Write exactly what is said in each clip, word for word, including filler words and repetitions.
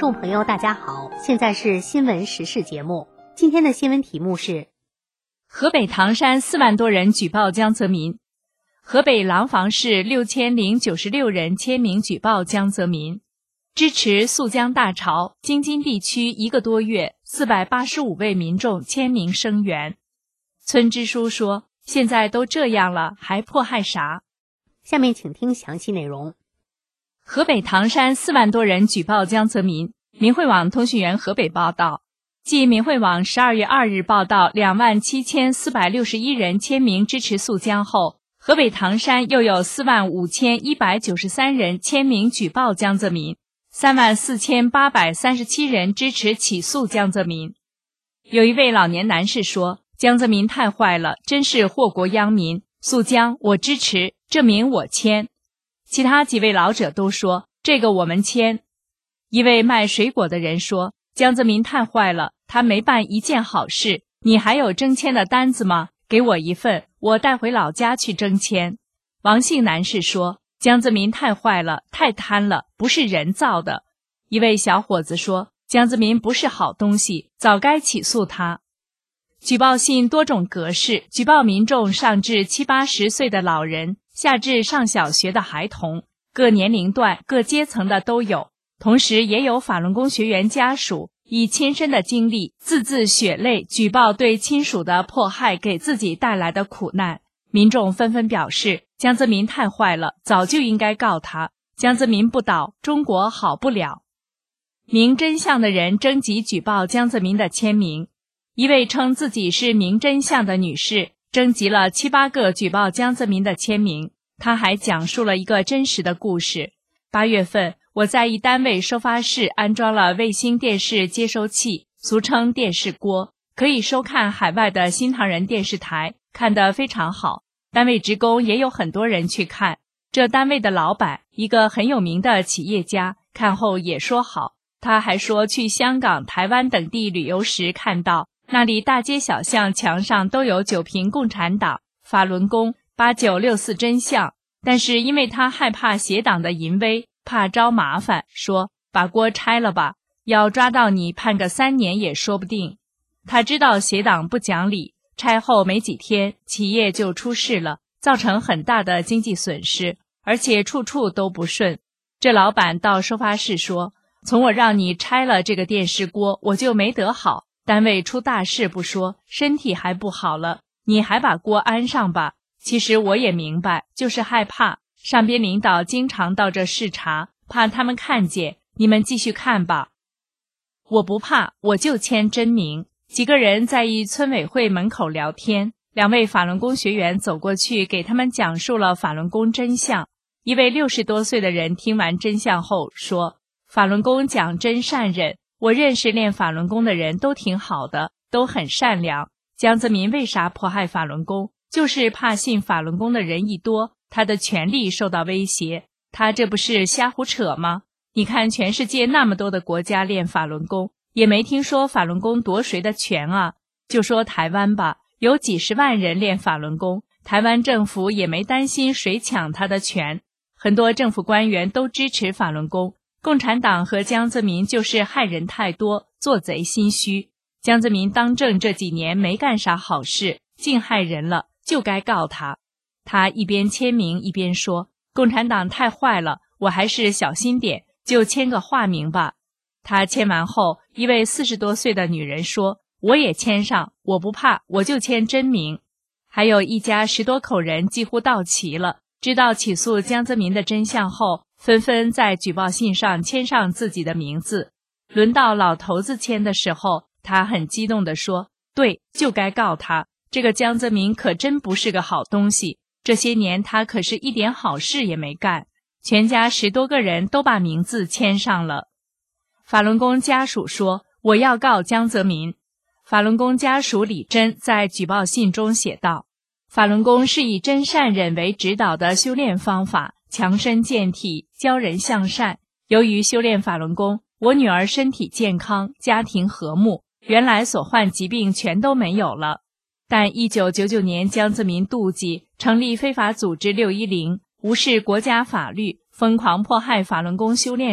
众朋友大家好，现在是新闻时事节目。今天的新闻题目是： 河北唐山四万多人举报江泽民。河北廊坊市六千零九十六人签名举报江泽民，支持溯江大潮。京津地区一个多月，四百八十五位民众签名声援。村支书说：“现在都这样了，还迫害啥？” 下面请听详细内容。 河北唐山四万多人举报江泽民。民汇网通讯员河北报道，继民汇网十二月二日报道两万七千四百六十一人签名支持溯江后，河北唐山又有四万五千一百九十三人签名举报江泽民，三万四千八百三十七人支持起诉江泽民。有一位老年男士说：“江泽民太坏了，真是祸国殃民，溯江我支持，这名我签。”其他几位老者都说：“这个我们签。”一位卖水果的人说：“江泽民太坏了，他没办一件好事，你还有征签的单子吗？给我一份，我带回老家去征签。”王姓男士说：“江泽民太坏了，太贪了，不是人造的。”一位小伙子说：“江泽民不是好东西，早该起诉他。”举报信多种格式，举报民众上至七八十岁的老人，下至上小学的孩童，各年龄段、各阶层的都有。同时也有法轮功学员家属以亲身的经历，字字血泪举报对亲属的迫害给自己带来的苦难。民众纷纷表示，江泽民太坏了，早就应该告他，江泽民不倒，中国好不了。明真相的人征集举报江泽民的签名。一位称自己是明真相的女士征集了七八个举报江泽民的签名。她还讲述了一个真实的故事。八月份，我在一单位收发室安装了卫星电视接收器，俗称电视锅，可以收看海外的新唐人电视台，看得非常好。单位职工也有很多人去看。这单位的老板，一个很有名的企业家，看后也说好。他还说去香港、台湾等地旅游时看到那里大街小巷墙上都有九瓶共产党、法轮功、八九六四真相，但是因为他害怕邪党的淫威，怕招麻烦，说把锅拆了吧，要抓到你判个三年也说不定。他知道邪党不讲理，拆后没几天企业就出事了，造成很大的经济损失，而且处处都不顺。这老板到收发室说，从我让你拆了这个电视锅，我就没得好，单位出大事不说，身体还不好了，你还把锅安上吧。其实我也明白，就是害怕，上边领导经常到这视察，怕他们看见，你们继续看吧。我不怕，我就签真名。几个人在一村委会门口聊天，两位法轮功学员走过去给他们讲述了法轮功真相。一位六十多岁的人听完真相后说，法轮功讲真善忍，我认识练法轮功的人都挺好的，都很善良。江泽民为啥迫害法轮功？就是怕信法轮功的人一多，他的权利受到威胁。他这不是瞎胡扯吗？你看全世界那么多的国家练法轮功，也没听说法轮功夺谁的权啊。就说台湾吧，有几十万人练法轮功，台湾政府也没担心谁抢他的权。很多政府官员都支持法轮功，共产党和江泽民就是害人太多，做贼心虚。江泽民当政这几年没干啥好事，净害人了，就该告他。他一边签名一边说，共产党太坏了，我还是小心点，就签个化名吧。他签完后，一位四十多岁的女人说，我也签上，我不怕，我就签真名。还有一家十多口人几乎到齐了，知道起诉江泽民的真相后，纷纷在举报信上签上自己的名字。轮到老头子签的时候，他很激动地说，对，就该告他，这个江泽民可真不是个好东西，这些年他可是一点好事也没干。全家十多个人都把名字签上了。法轮功家属说，我要告江泽民。法轮功家属李真在举报信中写道，法轮功是以真善忍为指导的修炼方法，强身健体，教人向善。由于修炼法轮功，我女儿身体健康，家庭和睦，原来所患疾病全都没有了。但一九九九年江泽民妒忌，成立非法组织六一零，无视国家法律，疯狂迫害法轮功修炼者，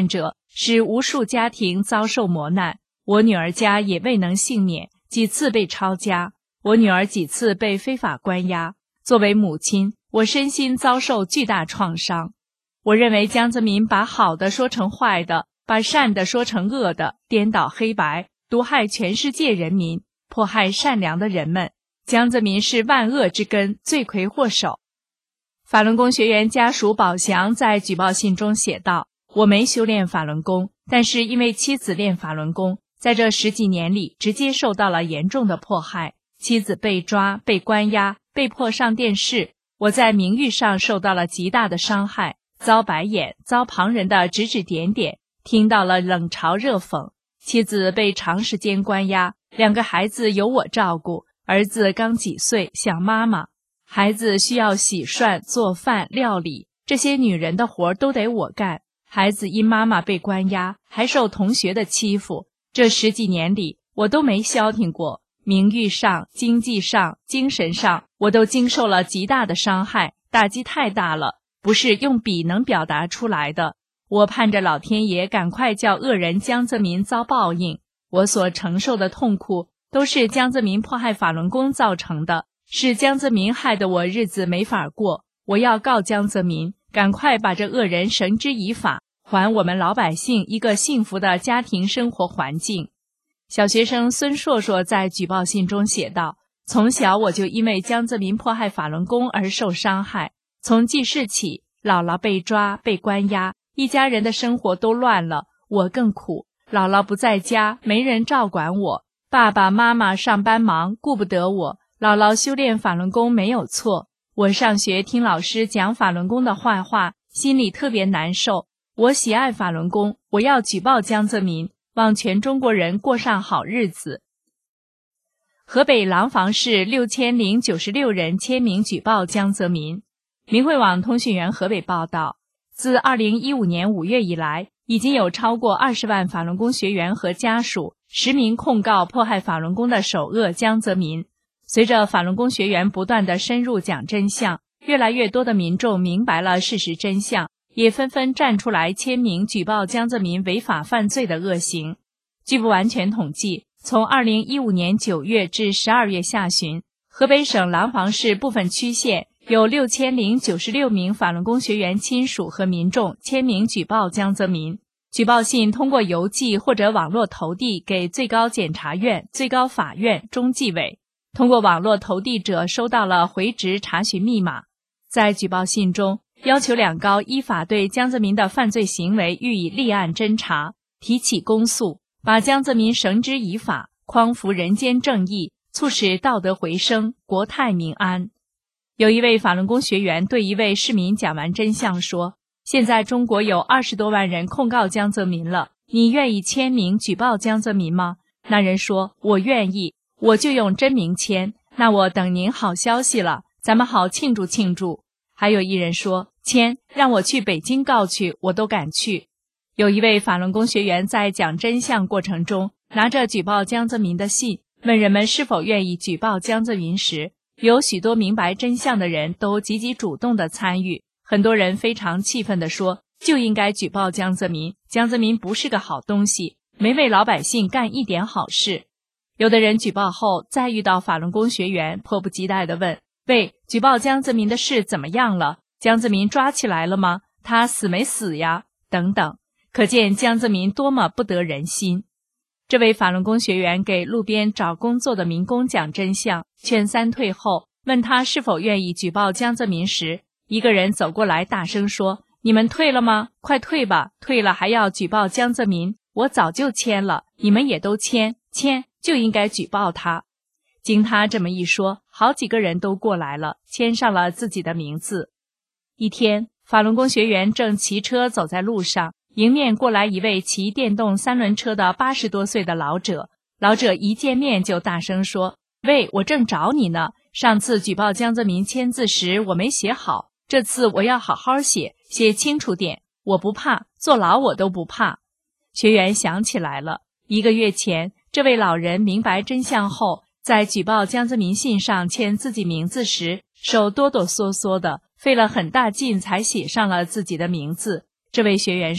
使无数家庭遭受磨难。我女儿家也未能幸免，几次被抄家，我女儿几次被非法关押。作为母亲，我身心遭受巨大创伤。我认为江泽民把好的说成坏的，把善的说成恶的，颠倒黑白，毒害全世界人民，迫害善良的人们。江泽民是万恶之根，罪魁祸首。法轮功学员家属宝祥在举报信中写道：我没修炼法轮功，但是因为妻子练法轮功，在这十几年里直接受到了严重的迫害，妻子被抓、被关押、被迫上电视，我在名誉上受到了极大的伤害，遭白眼，遭旁人的指指点点，听到了冷嘲热讽。妻子被长时间关押，两个孩子由我照顾，儿子刚几岁，想妈妈。孩子需要洗涮、做饭、料理，这些女人的活都得我干。孩子因妈妈被关押，还受同学的欺负，这十几年里我都没消停过，名誉上、经济上、精神上，我都经受了极大的伤害，打击太大了，不是用笔能表达出来的。我盼着老天爷赶快叫恶人江泽民遭报应，我所承受的痛苦都是江泽民迫害法轮功造成的，是江泽民害得我日子没法过。我要告江泽民，赶快把这恶人绳之以法，还我们老百姓一个幸福的家庭生活环境。小学生孙硕硕在举报信中写道：从小我就因为江泽民迫害法轮功而受伤害，从记事起，姥姥被抓被关押，一家人的生活都乱了，我更苦。姥姥不在家，没人照管我，爸爸妈妈上班忙，顾不得我。姥姥修炼法轮功没有错，我上学听老师讲法轮功的坏话，心里特别难受。我喜爱法轮功，我要举报江泽民，望全中国人过上好日子。河北廊坊市六千零九十六人签名举报江泽民。明慧网通讯员河北报道，自二零一五年五月以来，已经有超过二十万法轮功学员和家属实名控告迫害法轮功的首恶江泽民。随着法轮功学员不断的深入讲真相，越来越多的民众明白了事实真相，也纷纷站出来签名举报江泽民违法犯罪的恶行。据不完全统计，从二零一五年九月至十二月下旬，河北省廊坊市部分区县有六千零九十六名法轮功学员亲属和民众签名举报江泽民。举报信通过邮寄或者网络投递给最高检察院、最高法院、中纪委。通过网络投递者收到了回执查询密码。在举报信中，要求两高依法对江泽民的犯罪行为予以立案侦查，提起公诉，把江泽民绳之以法，匡扶人间正义，促使道德回升，国泰民安。有一位法轮功学员对一位市民讲完真相说，现在中国有二十多万人控告江泽民了，你愿意签名举报江泽民吗？那人说，我愿意，我就用真名签，那我等您好消息了，咱们好庆祝庆祝。还有一人说，签，让我去北京告去，我都敢去。有一位法轮功学员在讲真相过程中，拿着举报江泽民的信，问人们是否愿意举报江泽民时，有许多明白真相的人都积极主动的参与。很多人非常气愤地说，就应该举报江泽民，江泽民不是个好东西，没为老百姓干一点好事。有的人举报后再遇到法轮功学员，迫不及待地问，喂，举报江泽民的事怎么样了？江泽民抓起来了吗？他死没死呀？等等。可见江泽民多么不得人心。这位法轮功学员给路边找工作的民工讲真相，劝三退后，问他是否愿意举报江泽民时，一个人走过来大声说，你们退了吗？快退吧，退了还要举报江泽民，我早就签了，你们也都签，签就应该举报他。经他这么一说，好几个人都过来了，签上了自己的名字。一天，法轮功学员正骑车走在路上，迎面过来一位骑电动三轮车的八十多岁的老者。老者一见面就大声说，喂，我正找你呢，上次举报江泽民签字时我没写好，这次我要好好写，写清楚点，我不怕，坐牢我都不怕。学员想起来了，一个月前，这位老人明白真相后，在举报江泽民信上签自己名字时，手哆哆嗦嗦的，费了很大劲才写上了自己的名字。这位学员说，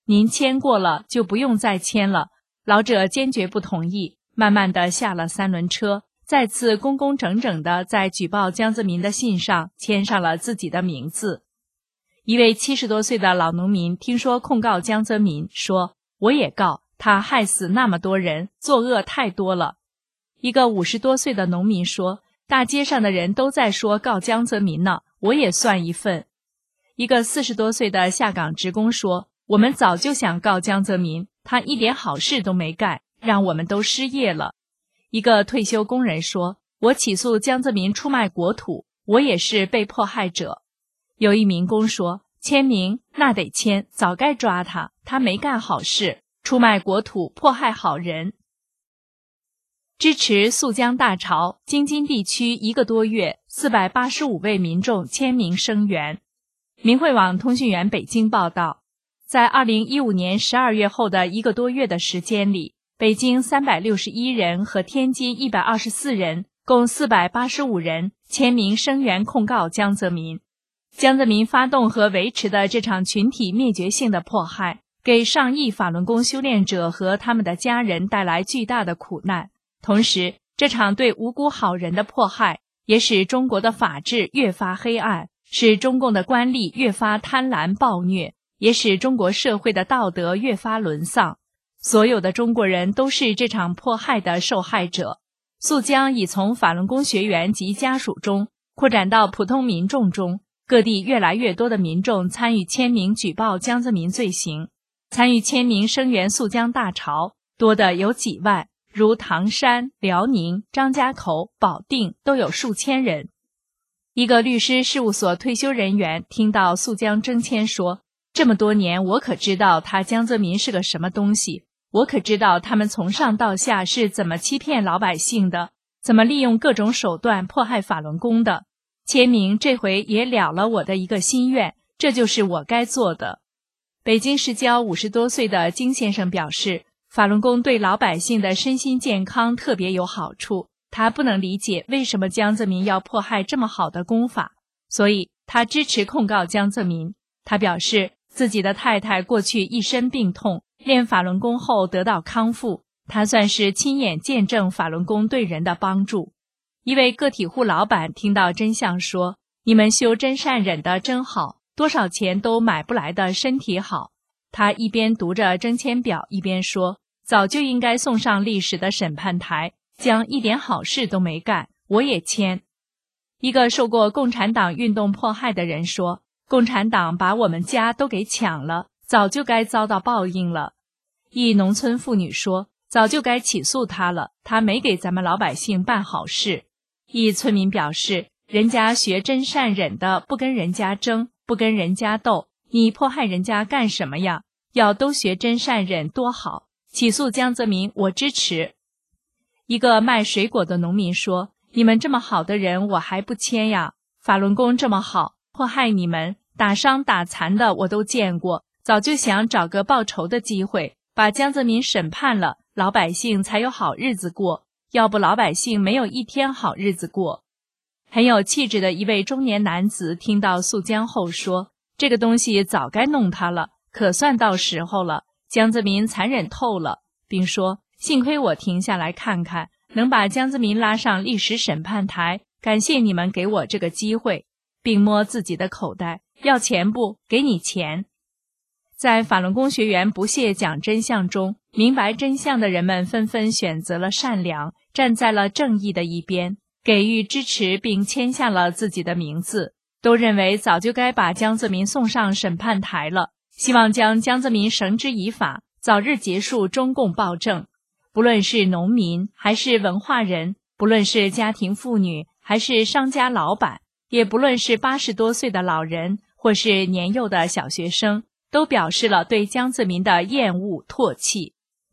您签过了就不用再签了。老者坚决不同意，慢慢地下了三轮车，再次工工整整地在举报江泽民的信上签上了自己的名字。一位七十多岁的老农民听说控告江泽民，说我也告，他害死那么多人，作恶太多了。一个五十多岁的农民说，大街上的人都在说告江泽民呢，我也算一份。一个四十多岁的下岗职工说，我们早就想告江泽民，他一点好事都没干，让我们都失业了。一个退休工人说，我起诉江泽民出卖国土，我也是被迫害者。有一民工说，签名那得签，早该抓他，他没干好事，出卖国土，迫害好人。支持肃江大潮，京津地区一个多月，四百八十五位民众签名声援。民汇网通讯员北京报道，在二零一五年十二月后的一个多月的时间里，北京三百六十一人和天津一百二十四人，共四百八十五人签名声援控告江泽民。江泽民发动和维持的这场群体灭绝性的迫害，给上亿法轮功修炼者和他们的家人带来巨大的苦难。同时，这场对无辜好人的迫害，也使中国的法治越发黑暗，使中共的官吏越发贪婪暴虐，也使中国社会的道德越发沦丧。所有的中国人都是这场迫害的受害者。肃江已从法轮功学员及家属中扩展到普通民众中，各地越来越多的民众参与签名举报江泽民罪行，参与签名声援肃江大潮，多的有几万，如唐山、辽宁、张家口、保定都有数千人。一个律师事务所退休人员听到肃江征签说，这么多年我可知道他江泽民是个什么东西，我可知道他们从上到下是怎么欺骗老百姓的，怎么利用各种手段迫害法轮功的。签名这回也了了我的一个心愿，这就是我该做的。北京市郊五十多岁的金先生表示，法轮功对老百姓的身心健康特别有好处，他不能理解为什么江泽民要迫害这么好的功法，所以他支持控告江泽民。他表示，自己的太太过去一身病痛，练法轮功后得到康复，他算是亲眼见证法轮功对人的帮助。一位个体户老板听到真相说，你们修真善忍的真好，多少钱都买不来的身体好。他一边读着征签表一边说，早就应该送上历史的审判台，江一点好事都没干，我也签。一个受过共产党运动迫害的人说，共产党把我们家都给抢了，早就该遭到报应了。一农村妇女说，早就该起诉他了，他没给咱们老百姓办好事。一村民表示，人家学真善忍的，不跟人家争，不跟人家斗，你迫害人家干什么呀？要都学真善忍多好，起诉江泽民我支持。一个卖水果的农民说，你们这么好的人我还不签呀，法轮功这么好，迫害你们，打伤打残的我都见过，早就想找个报仇的机会，把江泽民审判了，老百姓才有好日子过，要不老百姓没有一天好日子过。很有气质的一位中年男子听到肃江后说，这个东西早该弄他了，可算到时候了，江泽民残忍透了，并说，幸亏我停下来看看，能把江泽民拉上历史审判台，感谢你们给我这个机会，并摸自己的口袋，要钱不？给你钱。在法轮功学员不懈讲真相中，明白真相的人们纷纷选择了善良，站在了正义的一边，给予支持并签下了自己的名字，都认为早就该把江泽民送上审判台了，希望将江泽民绳之以法，早日结束中共暴政。不论是农民还是文化人，不论是家庭妇女还是商家老板，也不论是八十多岁的老人或是年幼的小学生，都表示了对江泽民的厌恶唾弃。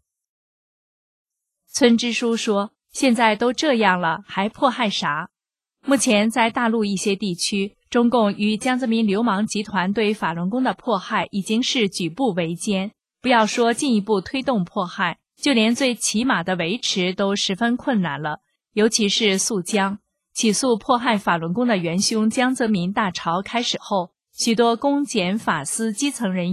村支书说，现在都这样了，还迫害啥？目前在大陆一些地区，中共与江泽民流氓集团对法轮功的迫害已经是举步维艰，不要说进一步推动迫害，就连最起码的维持都十分困难了。尤其是肃江起诉迫害法轮功的元凶江泽民大潮开始后，许多公检法司基层人员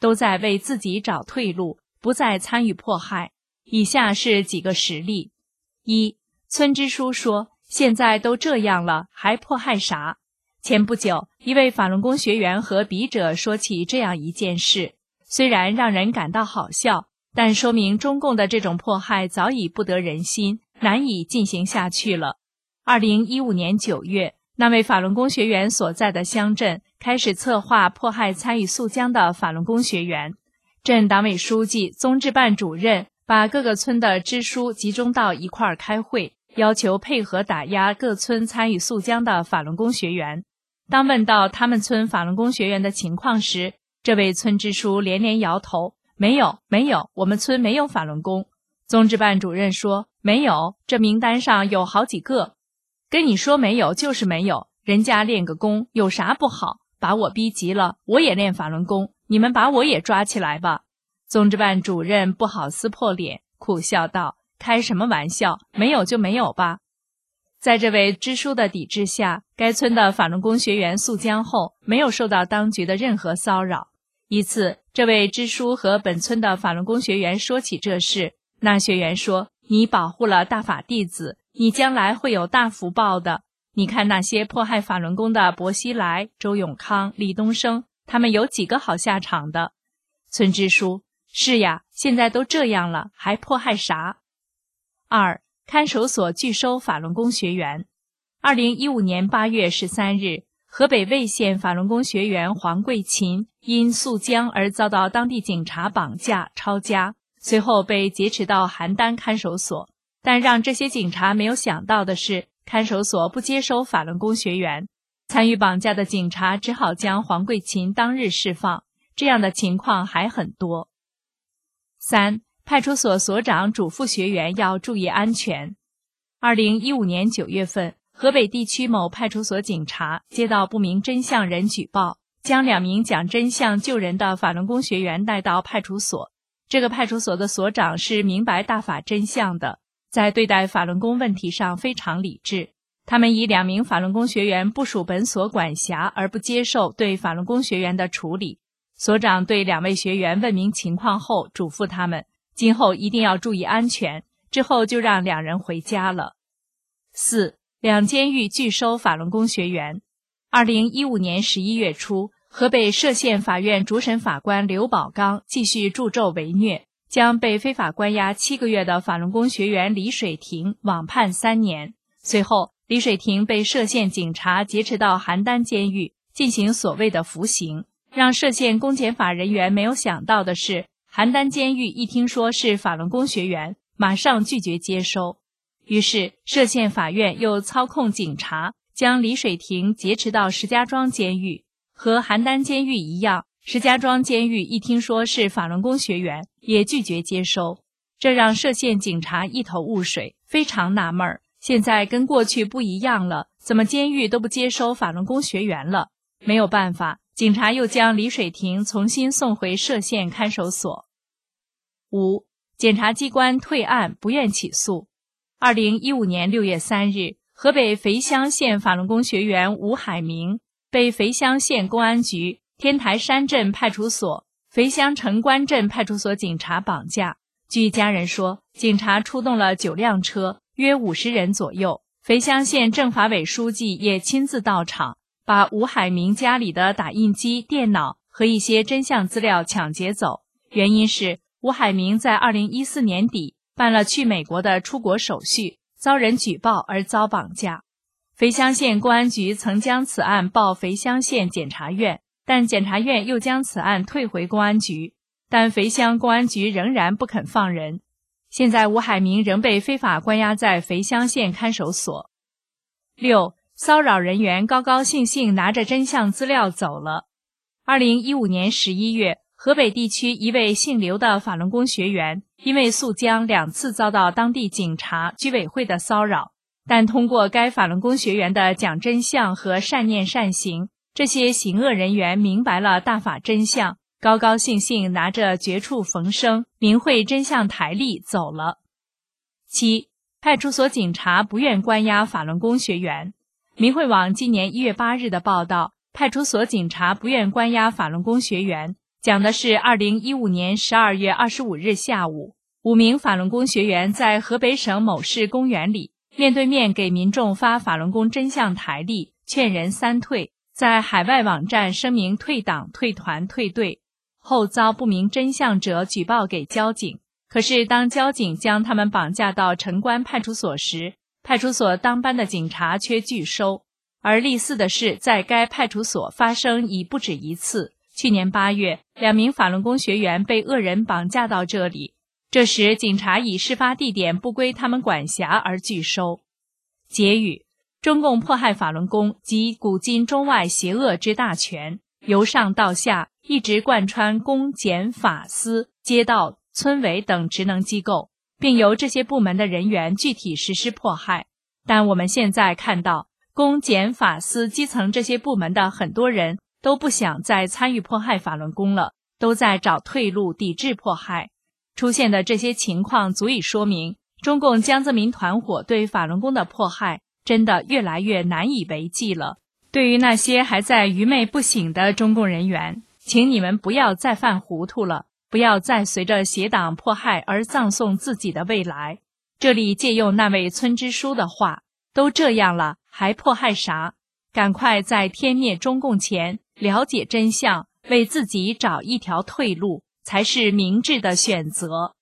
都在为自己找退路，不再参与迫害。以下是几个实例：一、村支书说，现在都这样了，还迫害啥？前不久，一位法轮功学员和笔者说起这样一件事，虽然让人感到好笑，但说明中共的这种迫害早已不得人心，难以进行下去了。二零一五年九月，那位法轮功学员所在的乡镇开始策划迫害参与肃江的法轮功学员，镇党委书记、宗治办主任把各个村的支书集中到一块儿开会，要求配合打压各村参与肃江的法轮功学员。当问到他们村法轮功学员的情况时，这位村支书连连摇头，没有没有，我们村没有法轮功。宗治办主任说，没有，这名单上有好几个。跟你说没有就是没有，人家练个功有啥不好，把我逼急了，我也练法轮功，你们把我也抓起来吧。宗治办主任不好撕破脸，苦笑道，开什么玩笑，没有就没有吧。在这位支书的抵制下，该村的法轮功学员肃江后没有受到当局的任何骚扰。一次，这位支书和本村的法轮功学员说起这事，那学员说，你保护了大法弟子，你将来会有大福报的。你看那些迫害法轮功的薄熙来、周永康、李东生，他们有几个好下场的？村支书，是呀，现在都这样了，还迫害啥？二、看守所拒收法轮功学员。二零一五年八月十三日，河北魏县法轮功学员黄桂琴因肃江而遭到当地警察绑架抄家，随后被劫持到邯郸看守所。但让这些警察没有想到的是，看守所不接收法轮功学员，参与绑架的警察只好将黄桂琴当日释放。这样的情况还很多。三、派出所所长嘱咐学员要注意安全。二零一五年九月份，河北地区某派出所警察接到不明真相人举报，将两名讲真相救人的法轮功学员带到派出所。这个派出所的所长是明白大法真相的，在对待法轮功问题上非常理智。他们以两名法轮功学员不属本所管辖而不接受对法轮功学员的处理。所长对两位学员问明情况后，嘱咐他们今后一定要注意安全，之后就让两人回家了。四、两监狱拒收法轮功学员。二零一五年十一月初，河北歙县法院主审法官刘宝刚继续助纣为虐，将被非法关押七个月的法轮功学员李水亭网判三年。随后，李水亭被歙县警察劫持到邯郸监狱进行所谓的服刑。让歙县公检法人员没有想到的是，邯郸监狱一听说是法轮功学员，马上拒绝接收。于是歙县法院又操控警察将李水亭劫持到石家庄监狱。和邯郸监狱一样，石家庄监狱一听说是法轮功学员，也拒绝接收。这让歙县警察一头雾水，非常纳闷儿，现在跟过去不一样了，怎么监狱都不接收法轮功学员了？没有办法，警察又将李水亭重新送回歙县看守所。五、检察机关退案不愿起诉。二零一五年六月三日，河北肥乡县法轮功学员吴海明被肥乡县公安局天台山镇派出所、肥乡城关镇派出所警察绑架。据家人说，警察出动了九辆车，约五十人左右。肥乡县政法委书记也亲自到场，把吴海明家里的打印机、电脑和一些真相资料抢劫走。原因是吴海明在二零一四年底办了去美国的出国手续，遭人举报而遭绑架。肥乡县公安局曾将此案报肥乡县检察院，但检察院又将此案退回公安局，但肥乡公安局仍然不肯放人。现在吴海明仍被非法关押在肥乡县看守所。六、骚扰人员高高兴兴拿着真相资料走了。二零一五年十一月，河北地区一位姓刘的法轮功学员因为肃江两次遭到当地警察、居委会的骚扰，但通过该法轮功学员的讲真相和善念善行，这些行恶人员明白了大法真相，高高兴兴拿着绝处逢生、明慧真相台历走了。七、派出所警察不愿关押法轮功学员。明慧网今年一月八日的报道，派出所警察不愿关押法轮功学员， 讲的是二零一五年十二月二十五日下午，五名法轮功学员在河北省某市公园里面对面给民众发法轮功真相台历，劝人三退，在海外网站声明退党、退团、退队，后遭不明真相者举报给交警。可是当交警将他们绑架到城关派出所时，派出所当班的警察却拒收。而类似的事在该派出所发生已不止一次。去年八月，两名法轮功学员被恶人绑架到这里，这时警察以事发地点不归他们管辖而拒收。结语：中共迫害法轮功及古今中外邪恶之大权，由上到下一直贯穿公检法司、街道、村委等职能机构，并由这些部门的人员具体实施迫害。但我们现在看到，公检法司基层这些部门的很多人都不想再参与迫害法轮功了，都在找退路抵制迫害。出现的这些情况足以说明，中共江泽民团伙对法轮功的迫害真的越来越难以为继了。对于那些还在愚昧不醒的中共人员，请你们不要再犯糊涂了，不要再随着邪党迫害而葬送自己的未来。这里借用那位村支书的话，都这样了，还迫害啥？赶快在天灭中共前了解真相，为自己找一条退路，才是明智的选择。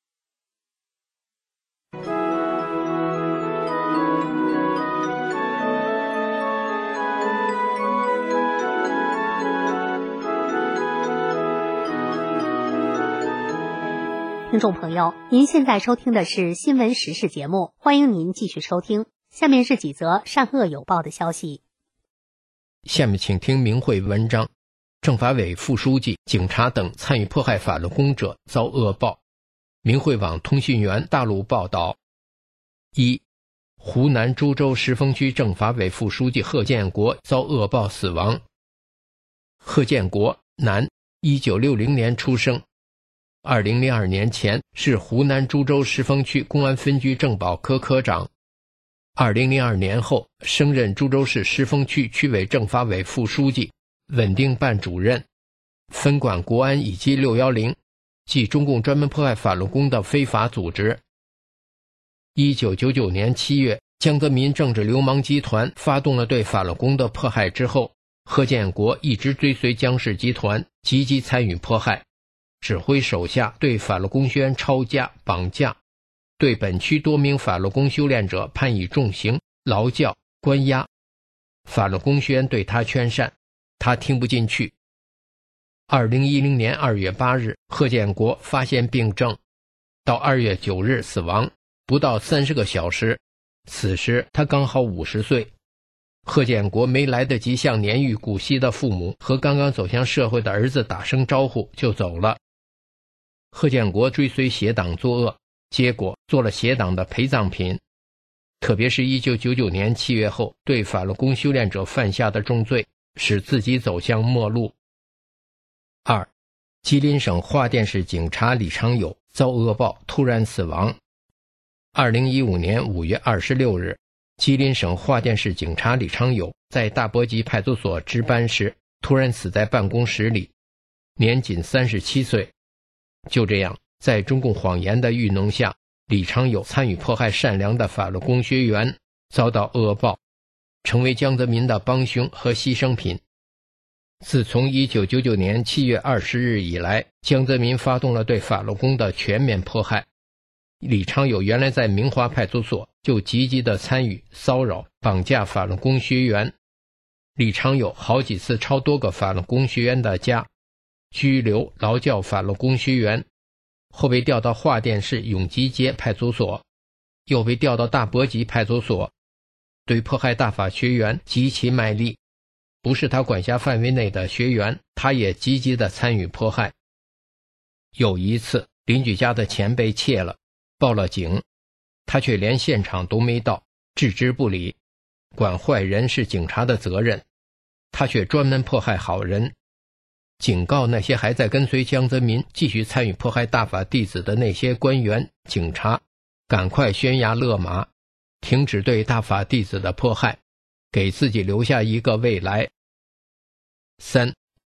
听众朋友，您现在收听的是新闻时事节目，欢迎您继续收听。下面是几则善恶有报的消息。 下面请听明慧文章：政法委副书记、警察等参与迫害法轮功者遭恶报。明慧网通讯员大陆报道：一、湖南株洲石峰区政法委副书记贺建国遭恶报死亡。贺建国，男，一九六零年出生，二零零二年前是湖南株洲石峰区公安分局政保科科长。二零零二年后升任株洲市石峰区区委政法委副书记、稳定办主任，分管国安以及六一零，即中共专门迫害法轮功的非法组织。一九九九年七月，江泽民政治流氓集团发动了对法轮功的迫害之后，贺建国一直追随江氏集团，积极参与迫害，指挥手下对法轮功学员抄家、绑架，对本区多名法轮功修炼者判以重刑、劳教、关押。法轮功学员对他劝善，他听不进去。二零一零年二月八日，贺建国发现病症，到二月九日死亡，不到三十个小时。此时他刚好五十岁。贺建国没来得及向年逾古稀的父母和刚刚走向社会的儿子打声招呼就走了。贺建国追随邪党作恶，结果做了邪党的陪葬品，特别是一九九九年七月后对法轮功修炼者犯下的重罪，使自己走向末路。二、吉林省华甸市警察李长友遭恶报，突然死亡。二零一五年五月二十六日，吉林省华甸市警察李长友在大伯集派出所值班时突然死在办公室里，年仅三十七岁。就这样，在中共谎言的愚弄下，李长友参与迫害善良的法轮功学员，遭到恶报，成为江泽民的帮凶和牺牲品。自从一九九九年七月二十日以来，江泽民发动了对法轮功的全面迫害。李长友原来在明华派出所就积极地参与骚扰、绑架法轮功学员。李长友好几次抄多个法轮功学员的家，拘留、劳教法轮功学员，后被调到华甸市永吉街派出所，又被调到大伯集派出所，对迫害大法学员极其卖力。不是他管辖范围内的学员，他也积极地参与迫害。有一次，邻居家的钱被窃了，报了警，他却连现场都没到，置之不理。管坏人是警察的责任，他却专门迫害好人。警告那些还在跟随江泽民继续参与迫害大法弟子的那些官员、警察，赶快悬崖勒马，停止对大法弟子的迫害，给自己留下一个未来。三、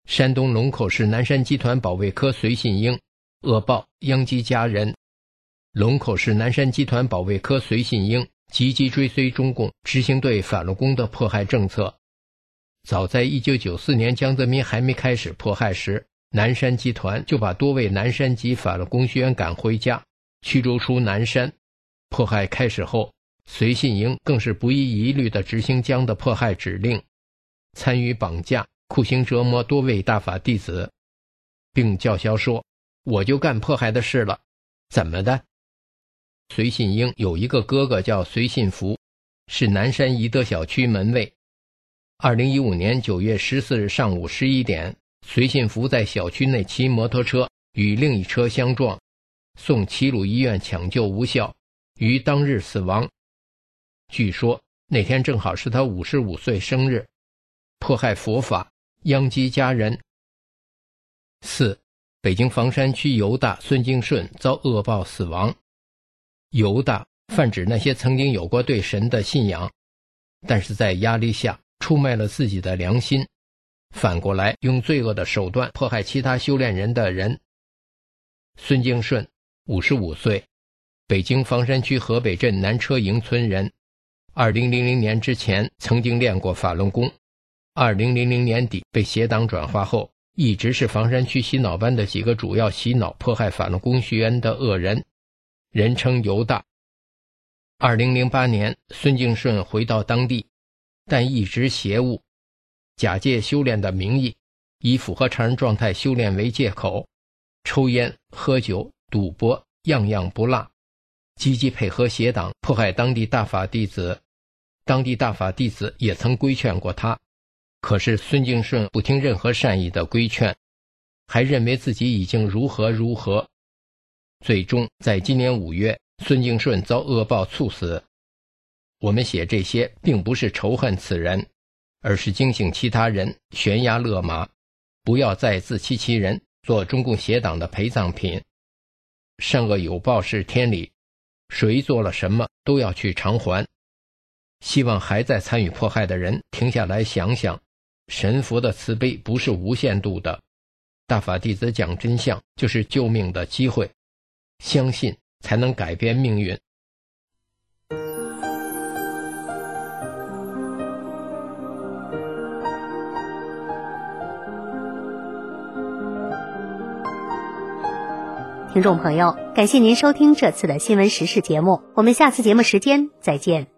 山东龙口市南山集团保卫科隋信英，恶报殃及家人。龙口市南山集团保卫科隋信英积极追随中共执行对法轮功的迫害政策。早在一九九四年江泽民还没开始迫害时，南山集团就把多位南山籍法轮功学员赶回家，驱逐出南山。迫害开始后，隋信英更是不遗余力地执行江的迫害指令，参与绑架、酷刑折磨多位大法弟子，并叫嚣说：“我就干迫害的事了，怎么的？”隋信英有一个哥哥叫隋信福，是南山宜德小区门卫。二零一五年九月十四日上午十一点，隋信福在小区内骑摩托车与另一车相撞，送齐鲁医院抢救无效，于当日死亡。据说那天正好是他五十五岁生日。迫害佛法，殃及家人。四、北京房山区犹大孙敬顺遭恶报死亡。犹大泛指那些曾经有过对神的信仰，但是在压力下出卖了自己的良心，反过来用罪恶的手段迫害其他修炼人的人。孙敬顺，五十五岁，北京房山区河北镇南车营村人。二零零零年之前曾经练过法轮功，二零零零年底被邪党转化后，一直是房山区洗脑班的几个主要洗脑迫害法轮功学员的恶人，人称犹大。二零零八年，孙敬顺回到当地，但一直邪物，假借修炼的名义，以符合常人状态修炼为借口，抽烟、喝酒、赌博，样样不落，积极配合邪党迫害当地大法弟子。当地大法弟子也曾规劝过他，可是孙敬顺不听任何善意的规劝，还认为自己已经如何如何。最终在今年五月，孙敬顺遭恶报猝死。我们写这些并不是仇恨此人，而是警醒其他人悬崖勒马，不要再自欺欺人，做中共邪党的陪葬品。善恶有报是天理，谁做了什么都要去偿还。希望还在参与迫害的人停下来想想，神佛的慈悲不是无限度的，大法弟子讲真相就是救命的机会，相信才能改变命运。 听众朋友，感谢您收听这次的新闻时事节目，我们下次节目时间再见。